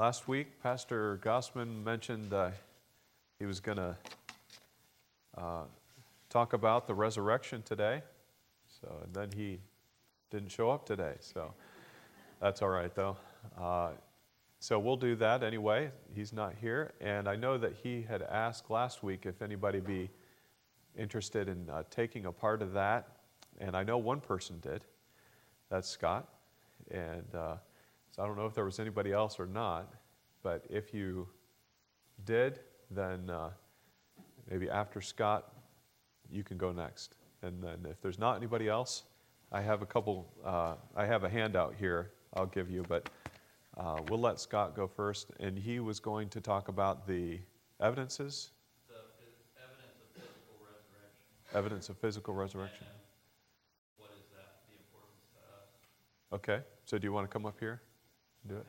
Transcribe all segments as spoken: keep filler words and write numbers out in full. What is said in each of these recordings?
Last week, Pastor Gossman mentioned uh, he was going to uh, talk about the resurrection today. So, and then he didn't show up today. So that's all right, though. Uh, so we'll do that anyway. He's not here. And I know that he had asked last week if anybody be interested in uh, taking a part of that. And I know one person did. That's Scott. And uh, so I don't know if there was anybody else or not, but if you did, then uh, maybe after Scott, you can go next. And then if there's not anybody else, I have a couple, uh, I have a handout here I'll give you, but uh, we'll let Scott go first. And he was going to talk about the evidences. The evidence of physical resurrection. Evidence of physical resurrection. And what is that, the importance to us? Okay, so do you want to come up here and do it?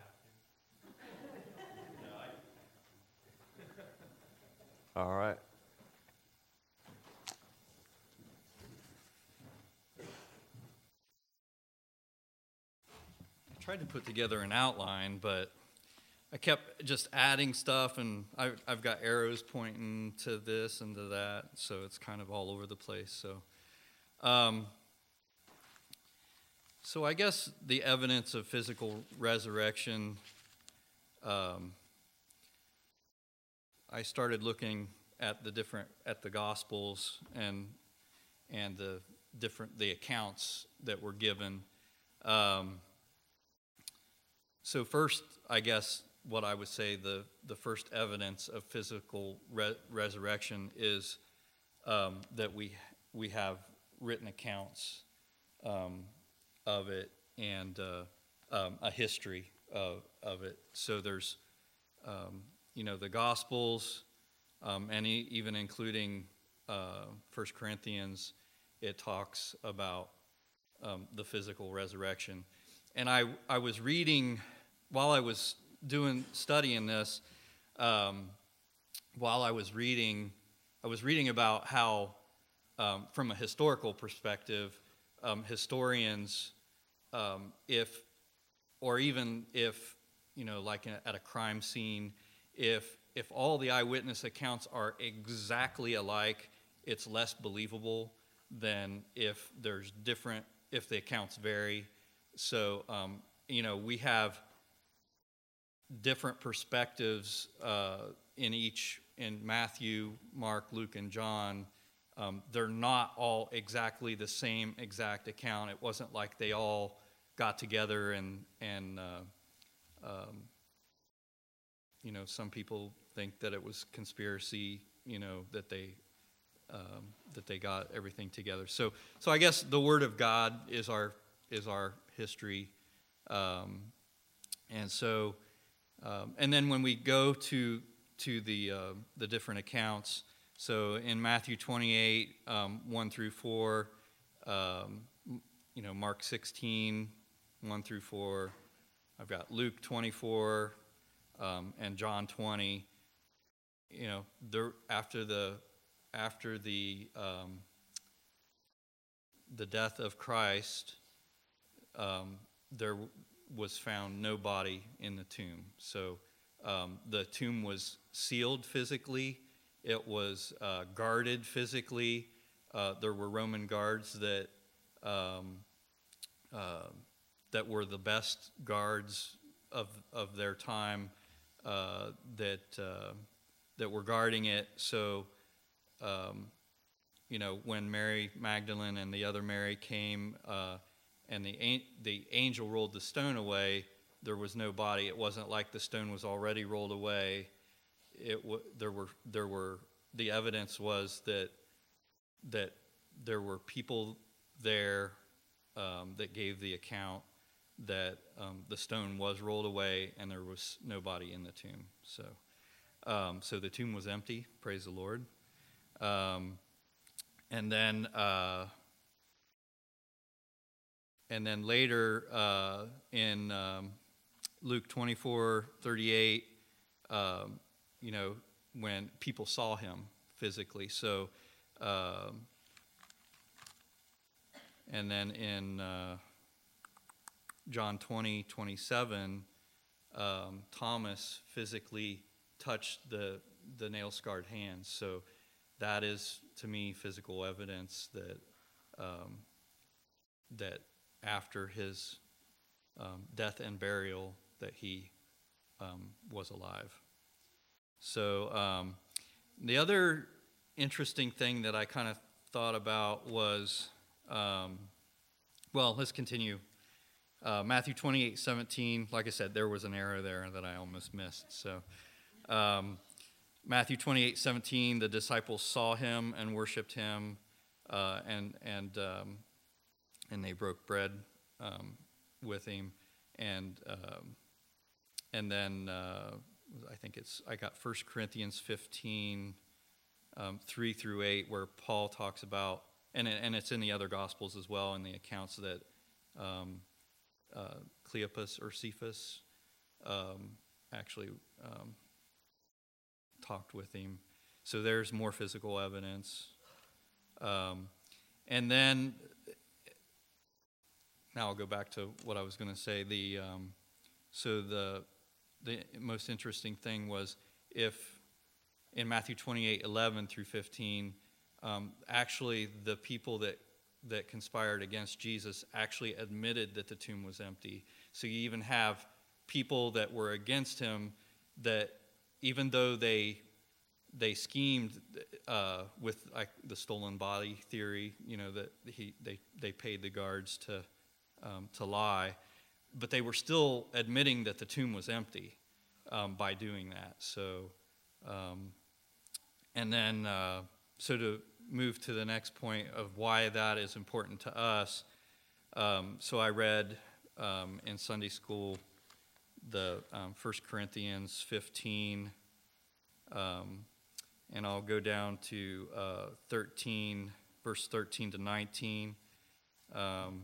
All right. I tried to put together an outline, but I kept just adding stuff, and I, I've got arrows pointing to this and to that, so it's kind of all over the place. So, um, so I guess the evidence of physical resurrection. Um, I started looking at the different at the Gospels and and the different the accounts that were given. Um, so first, I guess what I would say the the first evidence of physical re- resurrection is um, that we we have written accounts um, of it and uh, um, a history of of it. So there's um, you know, the Gospels, um, and e- even including uh, First Corinthians, it talks about um, the physical resurrection. And I, I was reading, while I was doing, studying this, um, while I was reading, I was reading about how, um, from a historical perspective, um, historians, um, if, or even if, you know, like at a crime scene, If if all the eyewitness accounts are exactly alike, it's less believable than if there's different, if the accounts vary. So, um, you know, we have different perspectives uh, in each, in Matthew, Mark, Luke, and John. Um, they're not all exactly the same exact account. It wasn't like they all got together and, and uh, um, you know, some people think that it was conspiracy, you know, that they um, that they got everything together. So, so I guess the Word of God is our is our history, um, and so, um, and then when we go to to the uh, the different accounts, so in Matthew twenty-eight, um, one through four, um, you know, Mark sixteen, one through four, I've got Luke twenty-four. Um, and John twenty, you know, there, after the after the um, the death of Christ, um, there was found no body in the tomb. So um, the tomb was sealed physically. It was uh, guarded physically. Uh, there were Roman guards that um, uh, that were the best guards of of their time. Uh, that uh, that were guarding it. So, um, you know, when Mary Magdalene and the other Mary came, uh, and the the angel rolled the stone away, there was no body. It wasn't like the stone was already rolled away. It w- there were there were the evidence was that that there were people there um, that gave the account that um, the stone was rolled away and there was nobody in the tomb. So, um, so the tomb was empty. Praise the Lord. Um, and then, uh, and then later uh, in um, Luke twenty-four thirty-eight, um, you know, when people saw him physically. So, um, and then in uh, John twenty, twenty-seven, um, Thomas physically touched the, the nail-scarred hands. So that is, to me, physical evidence that um, that after his um, death and burial, that he um, was alive. So um, the other interesting thing that I kind of thought about was, um, well, let's continue. Uh, Matthew twenty-eight seventeen, like I said, there was an error there that I almost missed. So um, Matthew twenty-eight seventeen, the disciples saw him and worshiped him, uh, and and um, and they broke bread um, with him, and um, and then uh, I think it's I got First Corinthians fifteen, um, three through eight, where Paul talks about, and it, and it's in the other Gospels as well, in the accounts that um, uh, Cleopas or Cephas um, actually um, talked with him. So there's more physical evidence. Um, and then, now I'll go back to what I was going to say. The um, so the the most interesting thing was if in Matthew twenty-eight eleven through fifteen, um, actually the people that that conspired against Jesus actually admitted that the tomb was empty. So you even have people that were against him that, even though they they schemed uh, with like the stolen body theory, you know, that he they they paid the guards to um, to lie, but they were still admitting that the tomb was empty um, by doing that. So, um, and then uh, so to move to the next point of why that is important to us. Um, so I read um, in Sunday school the um, First Corinthians fifteen, um, and I'll go down to uh, thirteen, verse thirteen to nineteen. Um,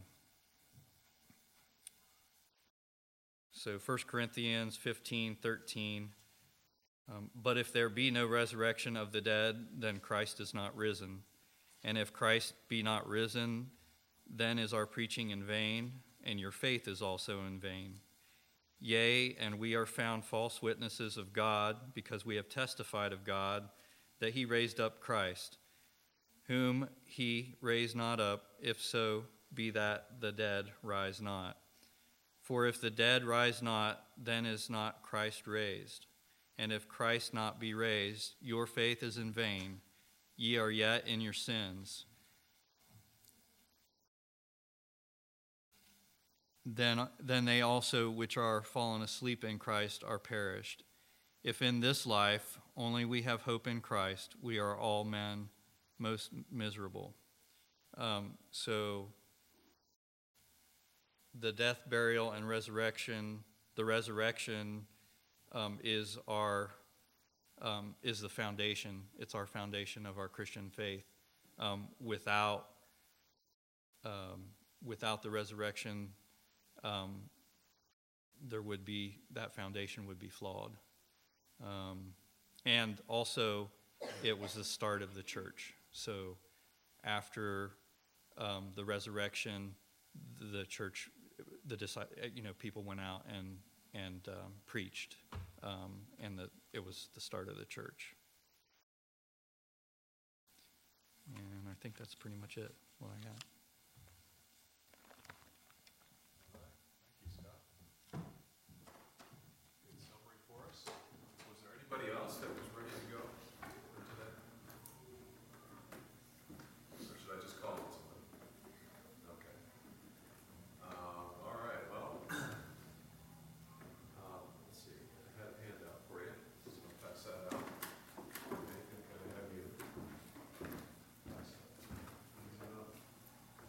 so First Corinthians fifteen, thirteen. Um, but if there be no resurrection of the dead, then Christ is not risen. And if Christ be not risen, then is our preaching in vain, and your faith is also in vain. Yea, and we are found false witnesses of God, because we have testified of God that he raised up Christ, whom he raised not up, if so be that the dead rise not. For if the dead rise not, then is not Christ raised. And if Christ not be raised, your faith is in vain. Ye are yet in your sins. Then, then they also which are fallen asleep in Christ are perished. If in this life only we have hope in Christ, we are all men most miserable. Um, so the death, burial, and resurrection, the resurrection um, is our um, is the foundation. It's our foundation of our Christian faith. Um, without um, without the resurrection, um, there would be that foundation would be flawed. Um, and also, it was the start of the church. So, after um, the resurrection, the church, the you know, people went out and and um, preached, um, and the, it was the start of the church. And I think that's pretty much it. What I got. Thank you, Scott. Good summary for us. Was there anybody else that was ready to go for today? Or should I just call it somebody? Okay. Um, all right, well, um, let's see. I had a handout for you. So I'll pass that out. Nathan, can I have you pass that? Is that up?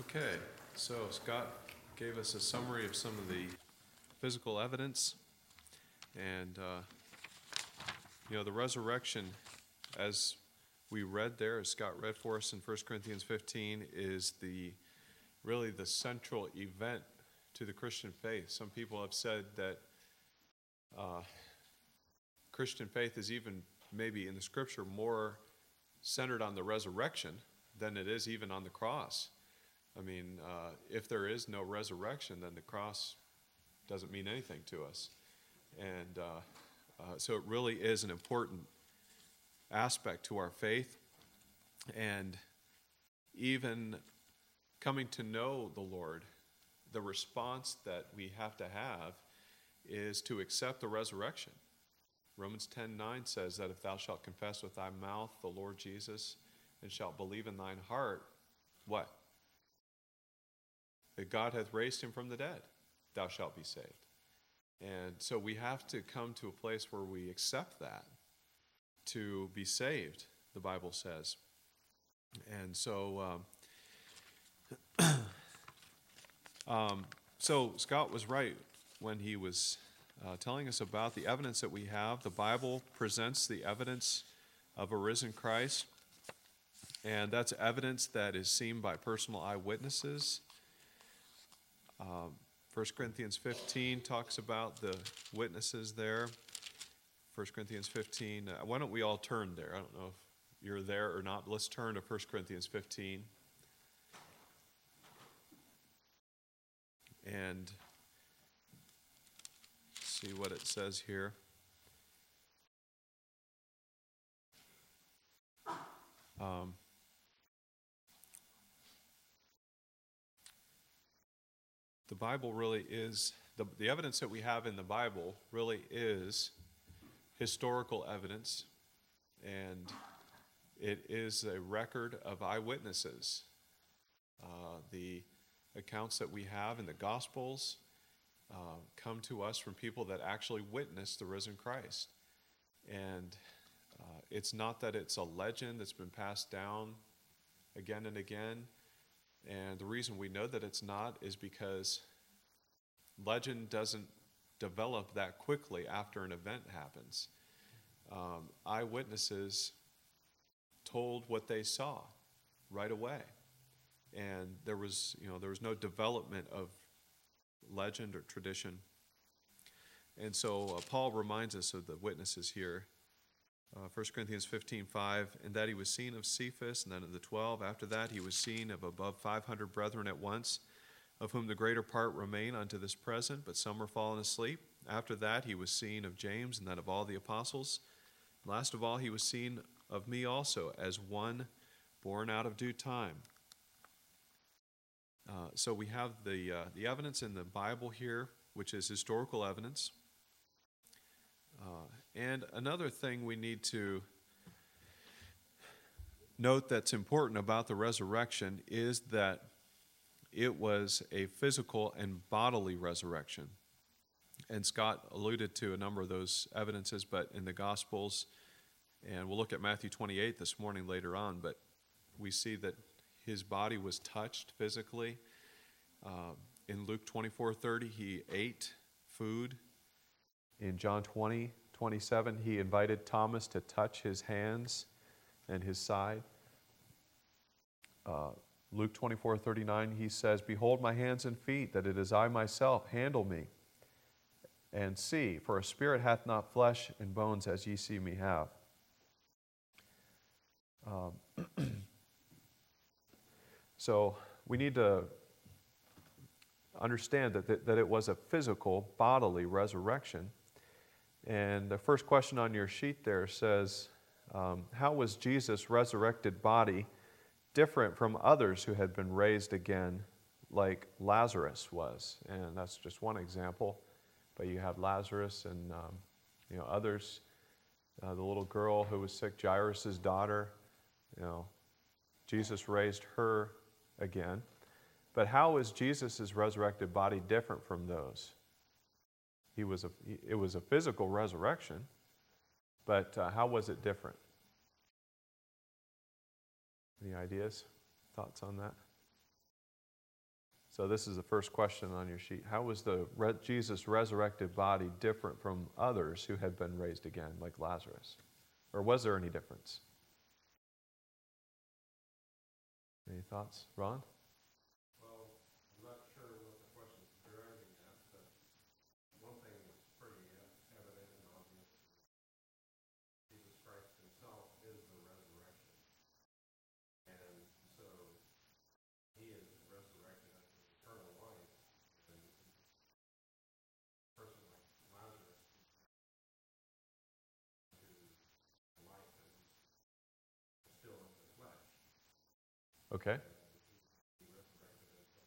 Okay, so Scott gave us a summary of some of the physical evidence. And, uh, you know, the resurrection, as we read there, as Scott read for us in First Corinthians fifteen, is the really the central event to the Christian faith. Some people have said that uh, Christian faith is even maybe in the scripture more centered on the resurrection than it is even on the cross. I mean, uh, if there is no resurrection, then the cross doesn't mean anything to us. And uh, uh, so it really is an important aspect to our faith. And even coming to know the Lord, the response that we have to have is to accept the resurrection. Romans ten nine says that if thou shalt confess with thy mouth the Lord Jesus and shalt believe in thine heart, what? That God hath raised him from the dead, thou shalt be saved. And so we have to come to a place where we accept that to be saved, the Bible says. And so, um, um, so Scott was right when he was uh, telling us about the evidence that we have. The Bible presents the evidence of a risen Christ, and that's evidence that is seen by personal eyewitnesses. Um, First Corinthians fifteen talks about the witnesses there. First Corinthians fifteen, uh, why don't we all turn there? I don't know if you're there or not, but let's turn to First Corinthians fifteen. And see what it says here. Um, the Bible really is, the, the evidence that we have in the Bible really is historical evidence, and it is a record of eyewitnesses. Uh, the accounts that we have in the Gospels uh, come to us from people that actually witnessed the risen Christ. And uh, it's not that it's a legend that's been passed down again and again. And the reason we know that it's not is because legend doesn't develop that quickly after an event happens. Um, eyewitnesses told what they saw right away. And there was, you know, there was no development of legend or tradition. And so uh, Paul reminds us of the witnesses here. Uh, First Corinthians fifteen five, and that he was seen of Cephas, and then of the twelve. After that he was seen of above five hundred brethren at once, of whom the greater part remain unto this present, but some are fallen asleep. After that he was seen of James, and then of all the apostles. Last of all he was seen of me also, as one born out of due time. Uh, so we have the, uh, the evidence in the Bible here, which is historical evidence. Uh, and another thing we need to note that's important about the resurrection is that it was a physical and bodily resurrection. And Scott alluded to a number of those evidences, but in the Gospels, and we'll look at Matthew twenty-eight this morning later on, but we see that his body was touched physically. Uh, in Luke twenty-four thirty, he ate food. In John twenty twenty-seven, he invited Thomas to touch his hands and his side. Uh, Luke twenty-four thirty-nine, he says, behold my hands and feet, that it is I myself, handle me. And see, for a spirit hath not flesh and bones as ye see me have. Um, so we need to understand that, that, that it was a physical, bodily resurrection. And the first question on your sheet there says, um, how was Jesus' resurrected body different from others who had been raised again, like Lazarus was? And that's just one example. But you have Lazarus and um, you know others. Uh, the little girl who was sick, Jairus' daughter, you know, Jesus raised her again. But how is Jesus' resurrected body different from those? He was a, it was a physical resurrection, but uh, how was it different? Any ideas, thoughts on that? So this is the first question on your sheet. How was the re- Jesus' resurrected body different from others who had been raised again, like Lazarus? Or was there any difference? Any thoughts, Ron? Well, I'm not sure what the question's driving at, but one thing that's pretty uh, evident and obvious is Jesus Christ himself is the resurrection. And so he is resurrected unto eternal life. And a person like Lazarus to life that is still in the flesh. Okay. He resurrected unto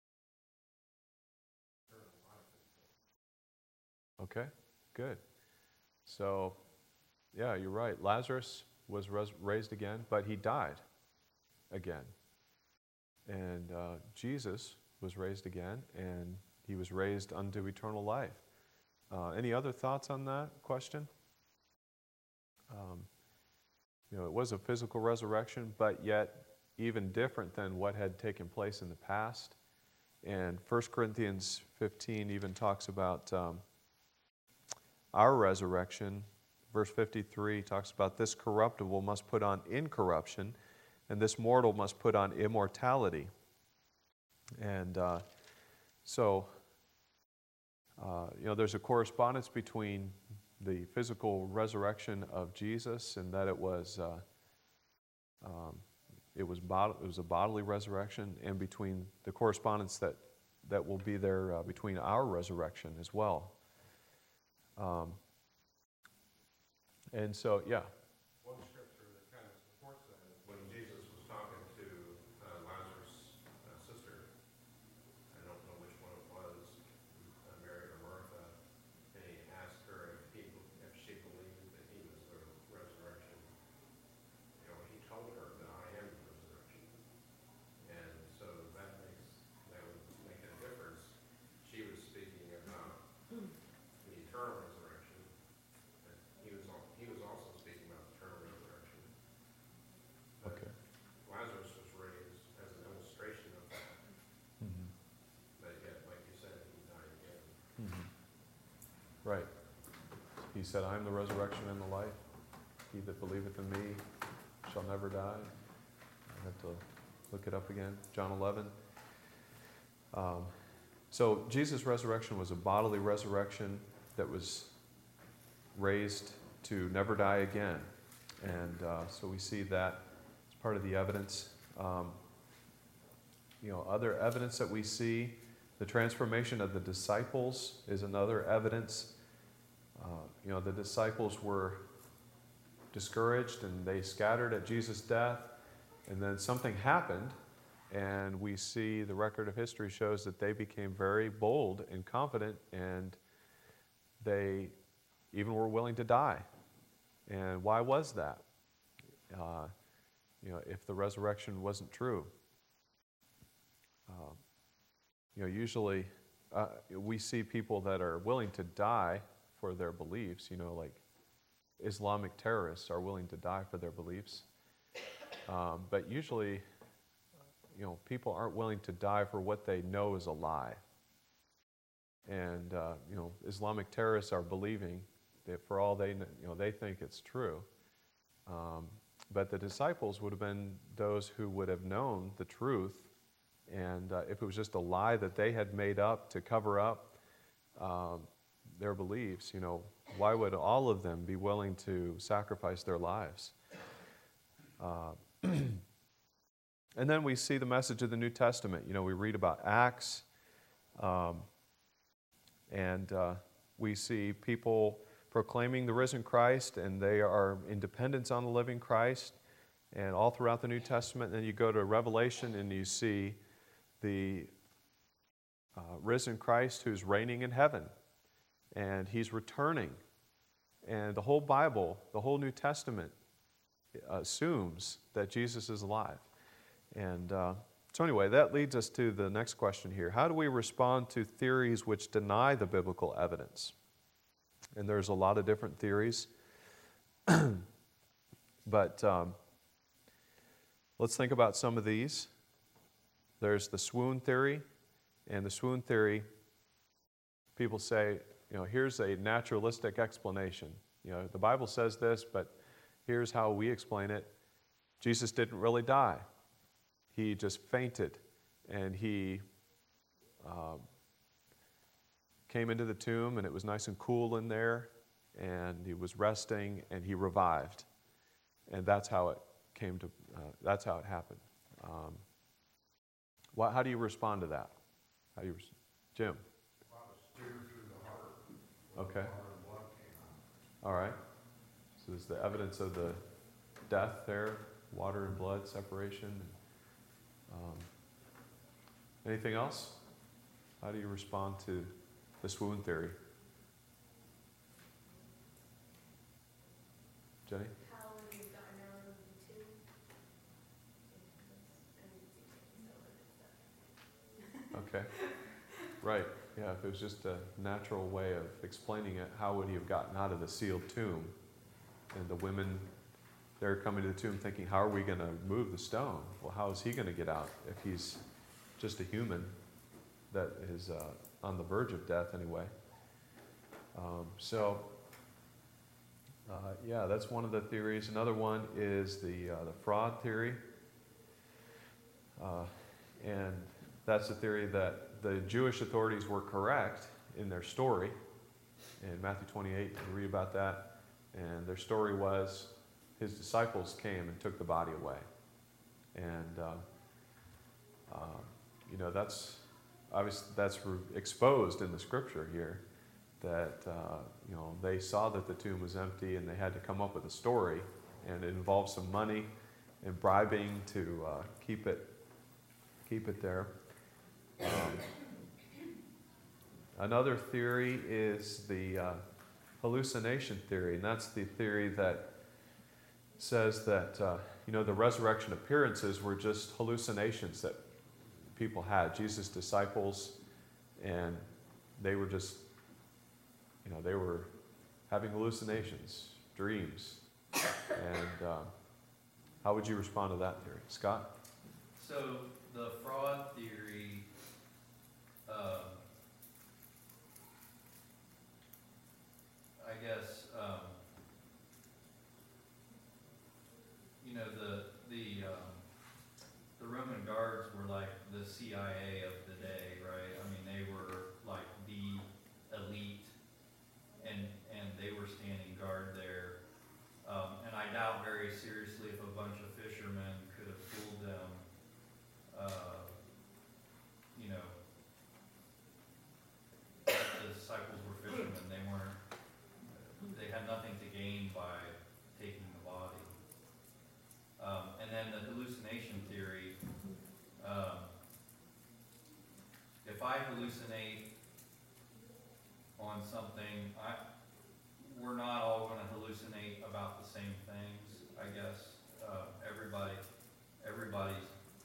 eternal life. Okay, good. So, yeah, you're right. Lazarus was res- raised again, but he died again. And uh, Jesus was raised again, and he was raised unto eternal life. Uh, any other thoughts on that question? Um, you know, it was a physical resurrection, but yet even different than what had taken place in the past. And First Corinthians fifteen even talks about um, our resurrection. Verse fifty-three talks about this corruptible must put on incorruption, and this mortal must put on immortality. And uh, so, uh, you know, there's a correspondence between the physical resurrection of Jesus and that it was uh, um, it was bod- it was a bodily resurrection, and between the correspondence that that will be there uh, between our resurrection as well. Um, and so, yeah. One scripture that kind of supports that is when Jesus was talking to uh, Lazarus' uh, sister, I don't know which one it was, uh, Mary or Martha, and he asked her if, he, if she believed that he was the resurrection. You know, he told her that I am the resurrection. And so that makes, that would make a difference. She was speaking about the eternal resurrection. He was, al- he was also speaking about the eternal resurrection. But Okay. Lazarus was raised as an illustration of that. Mm-hmm. But yet, like you said, he died again. Mm-hmm. Right. He said, I am the resurrection and the life. He that believeth in me shall never die. I have to look it up again. John eleven. Um, so Jesus' resurrection was a bodily resurrection that was raised to never die again. And uh, so we see that as part of the evidence. Um, you know, other evidence that we see, the transformation of the disciples is another evidence. Uh, you know, the disciples were discouraged and they scattered at Jesus' death, and then something happened, and we see the record of history shows that they became very bold and confident, and they even were willing to die. And why was that? Uh, you know, if the resurrection wasn't true. Uh, you know, usually uh, we see people that are willing to die for their beliefs, you know, like Islamic terrorists are willing to die for their beliefs. Um, but usually, you know, people aren't willing to die for what they know is a lie. And, uh, you know, Islamic terrorists are believing that for all they know, you know, they think it's true. Um, but the disciples would have been those who would have known the truth. And uh, if it was just a lie that they had made up to cover up um, their beliefs, you know, why would all of them be willing to sacrifice their lives? Uh, and then we see the message of the New Testament. You know, we read about Acts, um, and uh, we see people proclaiming the risen Christ, and they are in dependence on the living Christ, and all throughout the New Testament. And then you go to Revelation, and you see the uh, risen Christ who's reigning in heaven, and he's returning. And the whole Bible, the whole New Testament assumes that Jesus is alive. And uh, so anyway, that leads us to the next question here. How do we respond to theories which deny the biblical evidence? And there's a lot of different theories. But um, let's think about some of these. There's the swoon theory. And the swoon theory, people say, you know, here's a naturalistic explanation. You know, the Bible says this, but here's how we explain it. Jesus didn't really die. He just fainted, and he um, came into the tomb, and it was nice and cool in there, and he was resting, and he revived. And that's how it came to, uh, that's how it happened. Um, what, how do you respond to that? How do you, res- Jim? Okay. All right. So there's the evidence of the death there, water and blood separation. Um, anything else? How do you respond to the swoon theory? Jenny? How would you gotten out of the tomb? Okay. Right. Yeah, if it was just a natural way of explaining it, how would he have gotten out of the sealed tomb? And the women, they're coming to the tomb thinking, how are we going to move the stone? Well, how is he going to get out if he's just a human that is uh, on the verge of death anyway? Um, so, uh, yeah, that's one of the theories. Another one is the, uh, the fraud theory. Uh, and that's the theory that the Jewish authorities were correct in their story. In Matthew twenty-eight, you read about that. And their story was his disciples came and took the body away. And, uh, uh, you know, that's obviously that's re- exposed in the scripture here that, uh, you know, they saw that the tomb was empty and they had to come up with a story. And it involved some money and bribing to uh, keep it, keep it there. Um, another theory is the uh, hallucination theory, and that's the theory that says that uh, you know the resurrection appearances were just hallucinations that people had. Jesus' disciples, and they were just, you know, they were having hallucinations, dreams. And uh, how would you respond to that theory, Scott? So the fraud theory, um, I guess, um, you know, the the um, the Roman guards were like the C I A of the day, right? I mean, they were like the elite, and and they were standing guard there. Um, and I doubt very seriously if a bunch of fishermen could have fooled them. Uh, you know, the disciples were fishermen. They weren't. They had nothing to gain by taking the body. Um, and then the hallucination theory. Um, if I hallucinate on something, I we're not all going to hallucinate about the same things. I guess uh, everybody, everybody's.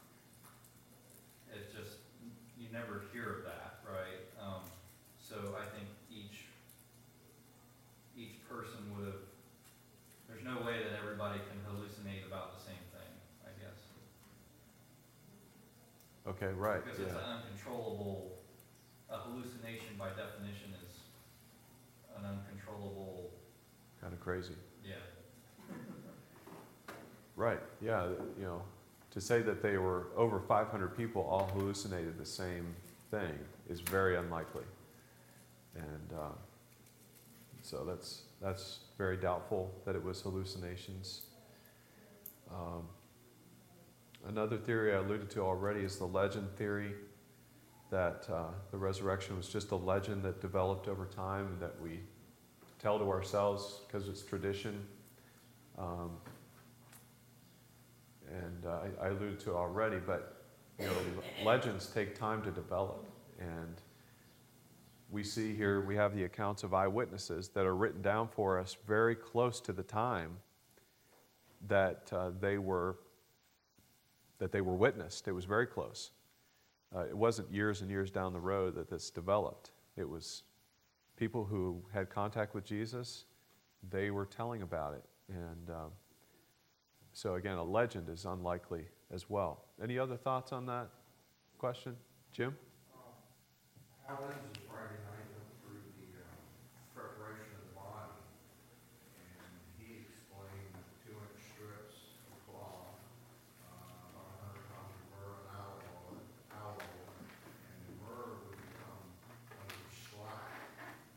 It's just you never hear of that, right? Um, so I think each each person would have. There's no way that everybody can hallucinate about the same thing, I guess. Okay, right. Because yeah. it's an uncontrollable. A hallucination, by definition, is an uncontrollable. Kind of crazy. Yeah. Right, yeah, you know, to say that they were over five hundred people all hallucinated the same thing is very unlikely. And uh, so that's that's very doubtful that it was hallucinations. Um, another theory I alluded to already is the legend theory, that uh, the resurrection was just a legend that developed over time and that we tell to ourselves because it's tradition. Um, and uh, I, I alluded to it already, but you know, legends take time to develop. And we see here, we have the accounts of eyewitnesses that are written down for us very close to the time that uh, they were that they were witnessed. It was very close. Uh, it wasn't years and years down the road that this developed. It was people who had contact with Jesus. They were telling about it. And um, so again, a legend is unlikely as well. Any other thoughts on that question? Jim? Um, Al Lindsay Friday night went through the um, preparation of the body, and he explained two inch strips of cloth, uh, about a hundred pounds of myrrh and aloe, aloe, and the myrrh would become like a shellac.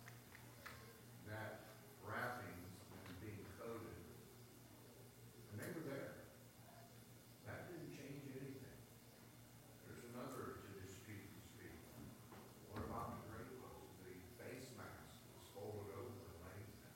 That wrappings and being coated, and they were there. That didn't change anything. There's another to dispute these people. What about the grave clothes? The face mask was folded over and laid there.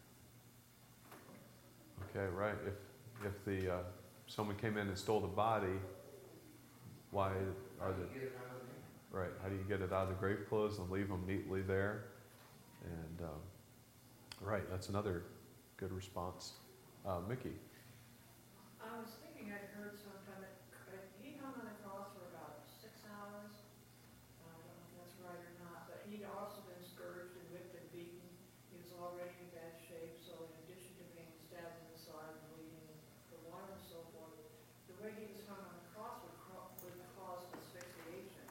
Okay, right. If, if the, uh, someone came in and stole the body, why How are do the, you get it out of there? right, how do you get it out of the grave clothes and leave them neatly there? And, um, right, that's another good response. Uh, Mickey? I was thinking I'd heard sometime that uh, he hung on the cross for about six hours. I don't know if that's right or not, but he'd also been scourged and whipped and beaten. He was already in bad shape, so in addition to being stabbed in the side and bleeding the water and so forth, the way he was hung on the cross would, cro- would cause asphyxiation.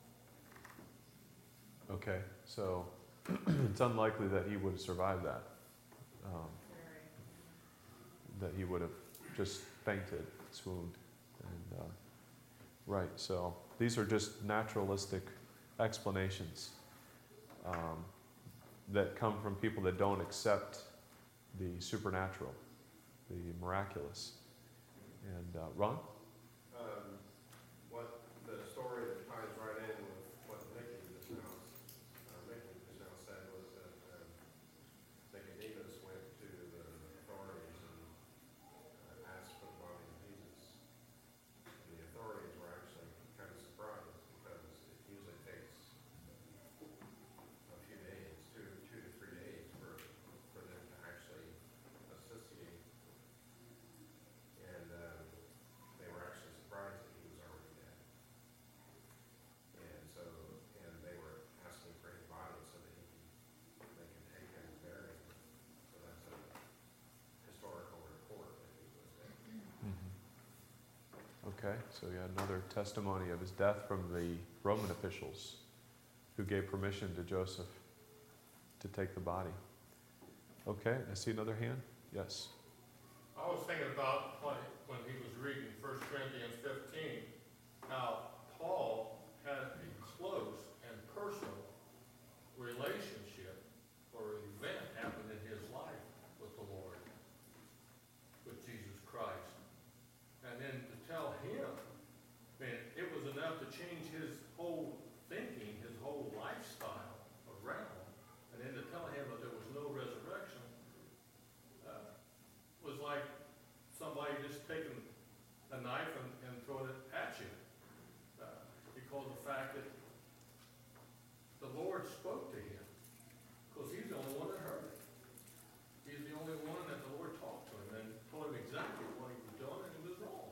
Okay, so it's unlikely that he would have survived that. Um, Very. that he would have just fainted, swooned. And, uh, right, so these are just naturalistic explanations um, that come from people that don't accept the supernatural, the miraculous. And uh, Ron? Um, what the story that ties right in with what Mickey just now, uh, Mickey just now said was that um, Nicodemus went to the authorities and uh, asked for the body of Jesus. And the authorities were actually kind of surprised because it usually takes a few days, two, two to three days for, for them to actually associate. And um, they were actually surprised that he was already dead. And so, and they were asking for his body so that he can, they can take him and bury him. So that's a historical report that he was dead. Okay, so yeah, another testimony of his death from the Roman officials who gave permission to Joseph to take the body. Okay, I see another hand. Yes. I was thinking about when, when he was reading First Corinthians fifteen, how Paul had a close and personal relationship or event happen in his life with the Lord, with Jesus Christ. And then to tell him, man, it was enough to change his whole thinking, his whole lifestyle around. And then to tell him that there was no resurrection, uh, was like somebody just taking a knife and, and throwing it at you. Uh, because of the fact that the Lord spoke to him. Because he's the only one that heard it. He's the only one that the Lord talked to him and told him exactly what he was doing and it was wrong.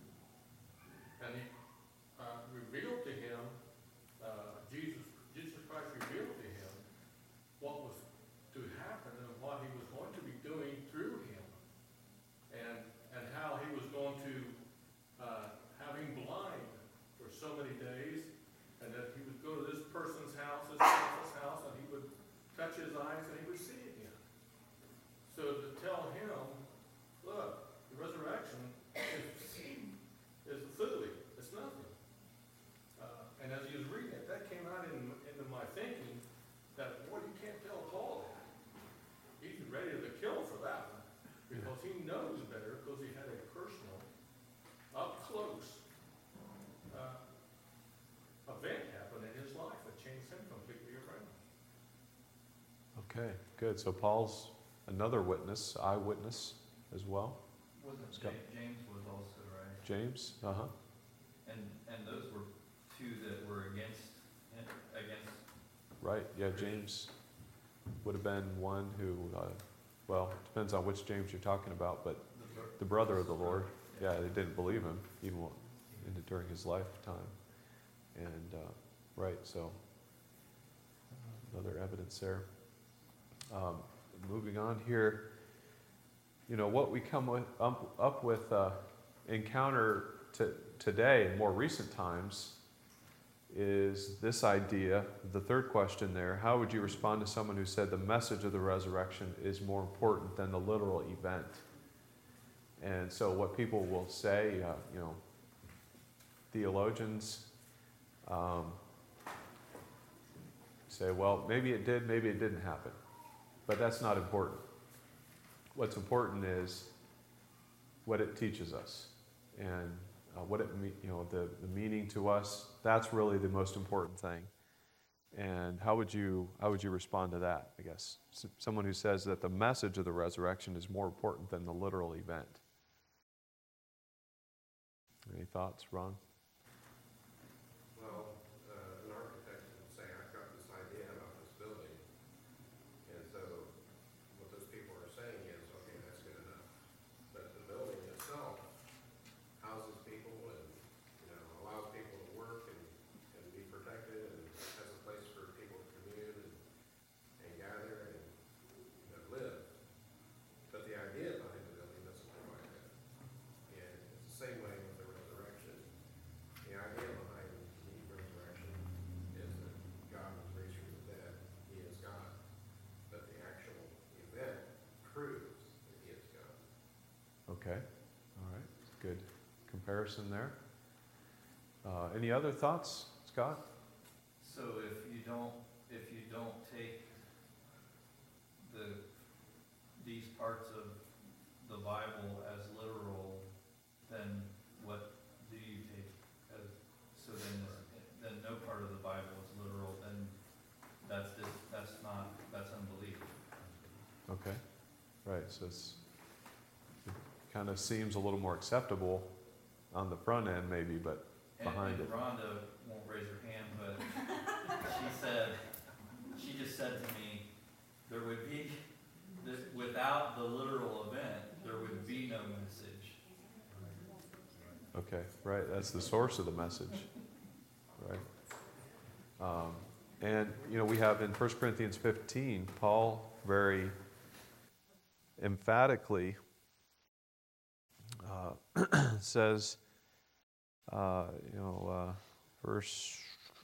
And he uh, revealed to him, uh, Jesus, Jesus Christ revealed to him what was to happen and what he was going to be doing through him. And, and how he was going to uh, have him blind for so many days, and that he would go to this person's house, this person's house, and he would touch his eyes and he would see again. So to tell him, look, the resurrection is, is fooey, it's nothing. Uh, and as he was reading it, that came out in, into my thinking that, boy, you can't tell Paul that. He's ready to kill for that one. Because he knows better, because he had a personal, up close uh, event happen in his life that changed him completely around. Okay, good. So Paul's another witness, eyewitness as well. Wasn't Scott. Ja- James was also, right? James? Uh-huh. And, and those were two that were against, against, Right, yeah, James would have been one who, uh, well, depends on which James you're talking about, but the, bro- the brother of the Lord, yeah, they didn't believe him even while- in- during his lifetime. And, uh, right, so uh, another evidence there. Um, moving on here, you know, what we come with, up, up with, uh, encounter to, today in more recent times is this idea, the third question there, how would you respond to someone who said the message of the resurrection is more important than the literal event? And so what people will say, uh, you know, theologians um, say, well, maybe it did, maybe it didn't happen. But that's not important. What's important is what it teaches us and uh, what it, me- you know, the, the meaning to us. That's really the most important thing. And how would you how would you respond to that? I guess S- someone who says that the message of the resurrection is more important than the literal event. Any thoughts, Ron? Well, uh, an architect would say, I've got this idea about this building, and so what those people are saying is, okay, that's good enough. But the building itself houses people and, you know, allows people to work and, and be protected and has a place for people to commune and, and gather and, you know, live. But the idea behind the building doesn't provide that. And it's the same way with the resurrection. The idea behind the resurrection is that God was raised from the dead. He is God. But the actual event proves that He is God. Okay. All right. Good comparison there. Uh, any other thoughts, Scott? So if you don't, if you don't take the, these parts of the Bible as literal, then what do you take as, so then, then no part of the Bible is literal, then that's just, that's not, that's unbelief. Okay. Right. So it's, it kind of seems a little more acceptable on the front end, maybe, but And, behind and it. Rhonda won't raise her hand, but she said, she just said to me, there would be, this, without the literal event, there would be no message. Okay, right. That's the source of the message, right? Um, and you know, we have in First Corinthians fifteen, Paul very emphatically uh, says, uh, you know, uh, verse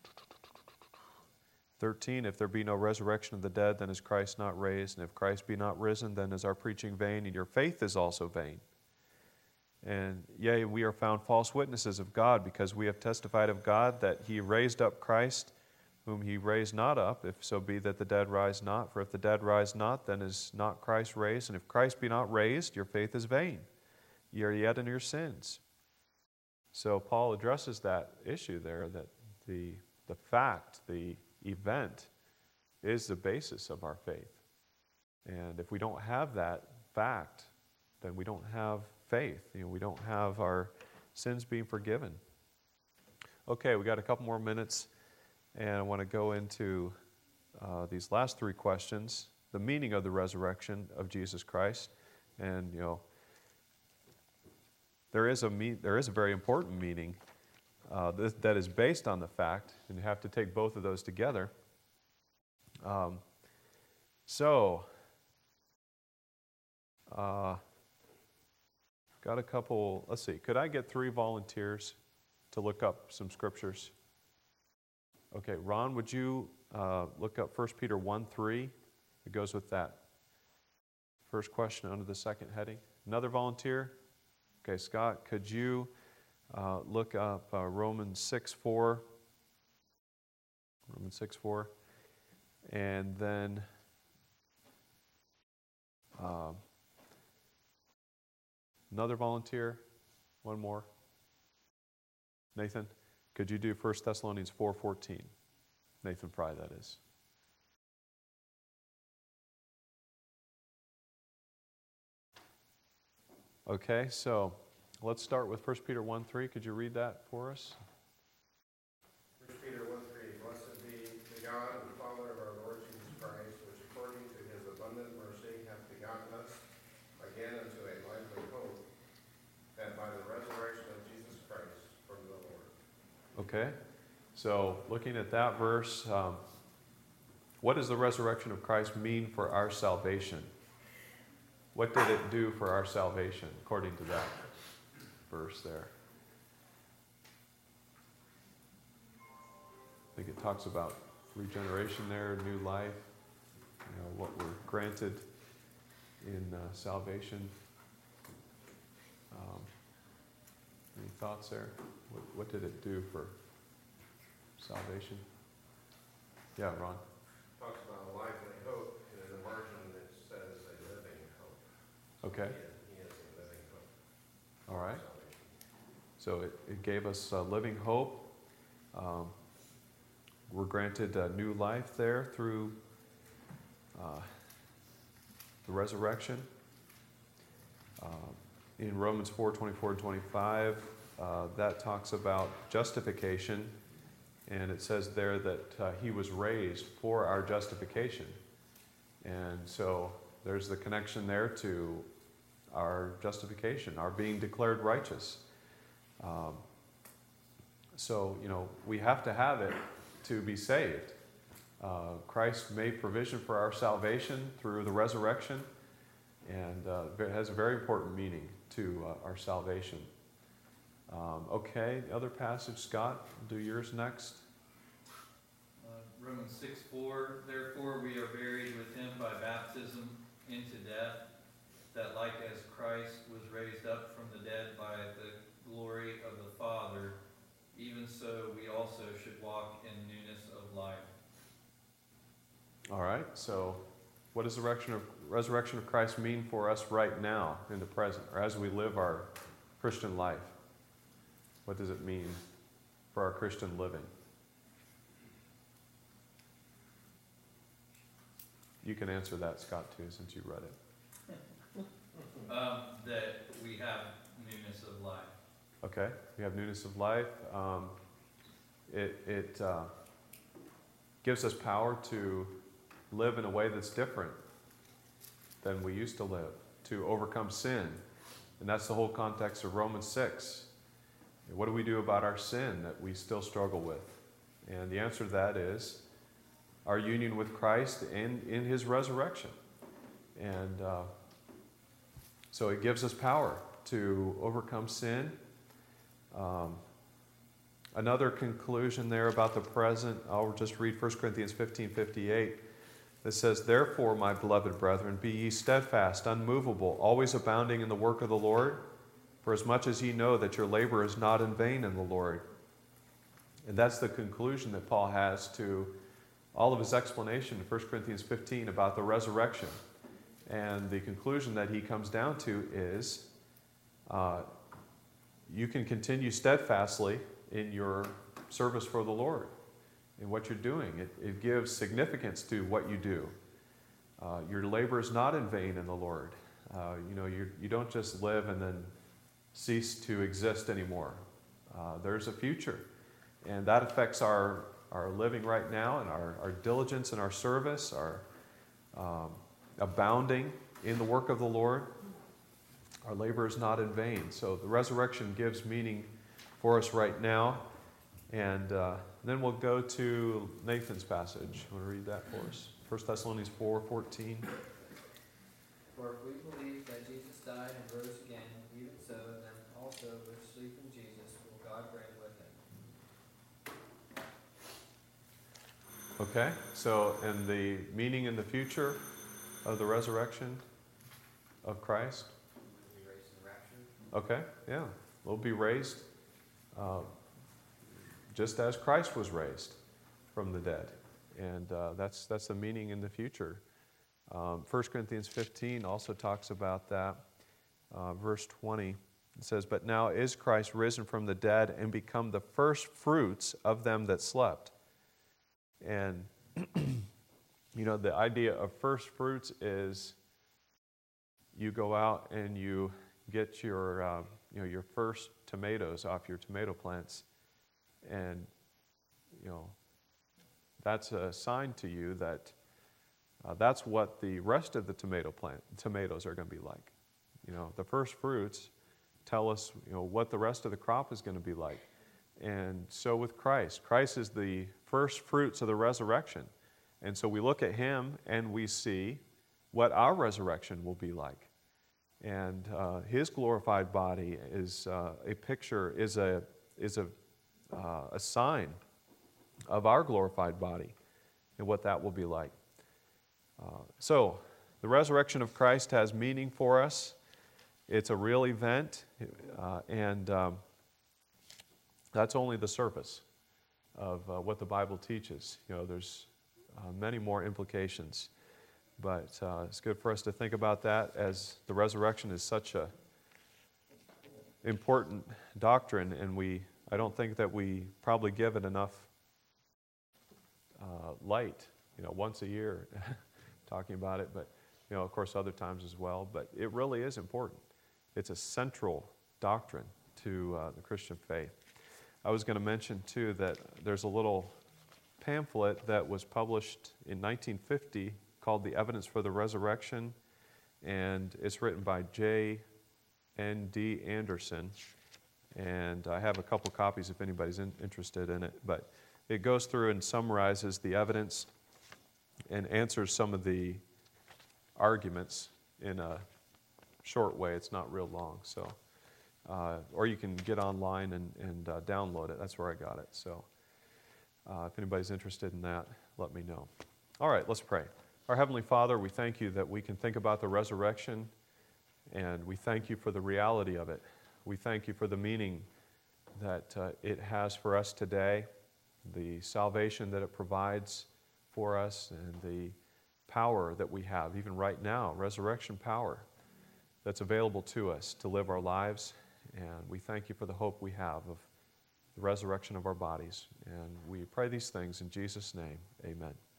thirteen, if there be no resurrection of the dead, then is Christ not raised, and if Christ be not risen, then is our preaching vain, and your faith is also vain. And yea, we are found false witnesses of God, because we have testified of God that He raised up Christ, whom He raised not up, if so be that the dead rise not. For if the dead rise not, then is not Christ raised. And if Christ be not raised, your faith is vain. Ye are yet in your sins. So Paul addresses that issue there, that the, the fact, the event, is the basis of our faith. And if we don't have that fact, then we don't have faith. You know, we don't have our sins being forgiven. Okay, we got a couple more minutes, and I want to go into uh, these last three questions: the meaning of the resurrection of Jesus Christ, and you know, there is a me- there is a very important meaning uh, th- that is based on the fact, and you have to take both of those together. Um, so. Uh, Got a couple, let's see, could I get three volunteers to look up some scriptures? Okay, Ron, would you uh, look up First Peter one three? It goes with that first question under the second heading. Another volunteer? Okay, Scott, could you uh, look up uh, Romans six four? Romans six four. And then... Uh, Another volunteer? One more? Nathan, could you do First Thessalonians four fourteen? Nathan Fry, that is. Okay, so let's start with First Peter one three. Could you read that for us? First Peter one three, blessed be the God and Father of our Lord Jesus Christ, which according to His abundant mercy hath begotten us again unto a lively hope, that by the resurrection of Jesus Christ from the Lord. Okay, so looking at that verse, um, what does the resurrection of Christ mean for our salvation? What did it do for our salvation, according to that verse there? think it talks about regeneration there, new life, you know, what we're granted in uh, salvation. Um, any thoughts there? What, what did it do for salvation? Yeah, Ron. Talks about a lively hope, and in the margin it says a living hope. Okay. He is, he is a living hope. All right. Salvation. So it, it gave us uh, living hope. Um, we're granted a new life there through uh, the resurrection. Uh, in Romans four, twenty-four and twenty-five, uh, that talks about justification. And it says there that uh, he was raised for our justification. And so there's the connection there to our justification, our being declared righteous. Um, so, you know, we have to have it to be saved. Uh, Christ made provision for our salvation through the resurrection, and uh, it has a very important meaning to uh, our salvation. Um, okay, the other passage, Scott, do yours next. Uh, Romans six four, therefore we are buried with him by baptism into death, that like as Christ was raised up from the dead by the glory of the Father, even so we also should walk in newness of life. All right, so what does the resurrection of, resurrection of Christ mean for us right now in the present, or as we live our Christian life? What does it mean for our Christian living? You can answer that, Scott, too, since you read it. Um, that we have newness of life. Okay, we have newness of life. Um, it it uh, gives us power to live in a way that's different than we used to live, to overcome sin. And that's the whole context of Romans six. What do we do about our sin that we still struggle with? And the answer to that is our union with Christ and in his resurrection. And uh, so it gives us power to overcome sin. Um, another conclusion there about the present, I'll just read First Corinthians fifteen fifty-eight. It says, therefore, my beloved brethren, be ye steadfast, unmovable, always abounding in the work of the Lord, for as much as ye know that your labor is not in vain in the Lord. And that's the conclusion that Paul has to all of his explanation in First Corinthians fifteen about the resurrection. And the conclusion that he comes down to is uh, you can continue steadfastly in your service for the Lord, in what you're doing. It, it gives significance to what you do. Uh, your labor is not in vain in the Lord. Uh, you know, you you don't just live and then cease to exist anymore. Uh, there's a future, and that affects our, our living right now and our, our diligence in our service, our um, abounding in the work of the Lord. Our labor is not in vain. So the resurrection gives meaning for us right now. And uh, then we'll go to Nathan's passage. You want to read that for us? First Thessalonians four fourteen. For if we believe that Jesus died and rose again, even so, then also which sleep in Jesus will God bring with him. Okay, so and the meaning in the future of the resurrection of Christ? Will be raised in the rapture. Okay, yeah. We'll be raised uh, just as Christ was raised from the dead. And uh, that's that's the meaning in the future. Um, First Corinthians fifteen also talks about that. Uh, verse twenty, it says, but now is Christ risen from the dead and become the first fruits of them that slept. And, you know, the idea of first fruits is you go out and you get your, uh, you know, your first tomatoes off your tomato plants. And, you know, that's a sign to you that uh, that's what the rest of the tomato plant, tomatoes are going to be like. You know, the first fruits tell us, you know, what the rest of the crop is going to be like. And so with Christ, Christ is the first fruits of the resurrection. And so we look at him and we see what our resurrection will be like. And uh, his glorified body is uh, a picture, is a is a uh, a sign of our glorified body and what that will be like. Uh, so, the resurrection of Christ has meaning for us. It's a real event, uh, and um, that's only the surface of uh, what the Bible teaches. You know, there's uh, many more implications, but uh, it's good for us to think about that, as the resurrection is such a important doctrine, and we I don't think that we probably give it enough uh, light. You know, once a year talking about it, but you know, of course, other times as well. But it really is important. It's a central doctrine to uh, the Christian faith. I was going to mention, too, that there's a little pamphlet that was published in nineteen fifty called The Evidence for the Resurrection, and it's written by J N D Anderson, and I have a couple copies if anybody's in, interested in it, but it goes through and summarizes the evidence and answers some of the arguments in a short way. It's not real long, so uh, or you can get online and, and uh, download it. That's where I got it. So uh, if anybody's interested in that, let me know. All right, let's pray. Our Heavenly Father, we thank you that we can think about the resurrection, and we thank you for the reality of it. We thank you for the meaning that uh, it has for us today, the salvation that it provides for us, and the power that we have, even right now, resurrection power that's available to us to live our lives. And we thank you for the hope we have of the resurrection of our bodies. And we pray these things in Jesus' name. Amen.